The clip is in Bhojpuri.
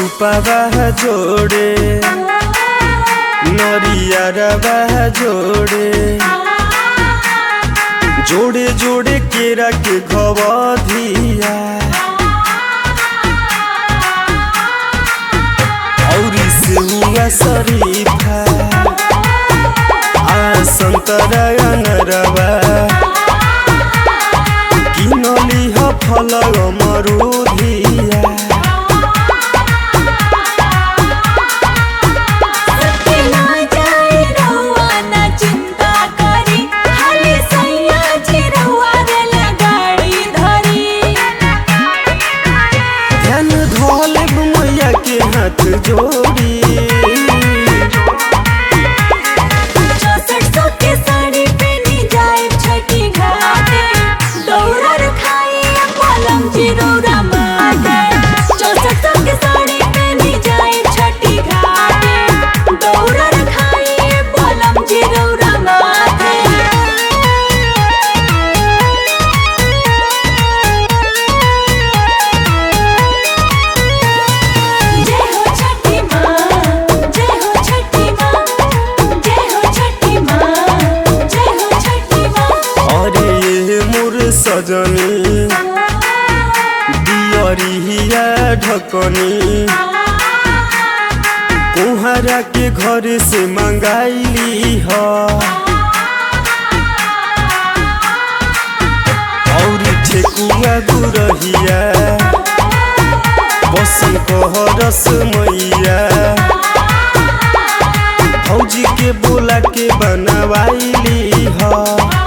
सुपावा जोड़े नरियरवा जोड़े जोड़े जोड़े केरा के घवधिया औरी सेहुआ शरीफा संतरा अनरवा किनली ह फल अमरुधिया ध्यान धोले मैया के हाथ जोड़ी सजनी दियरिया ढकनी कुहरा के घर से मंगाइली ह और ठेकुआ गुरहिया बसन कहरस मैया भौजी के बोला के बनवाइली ह।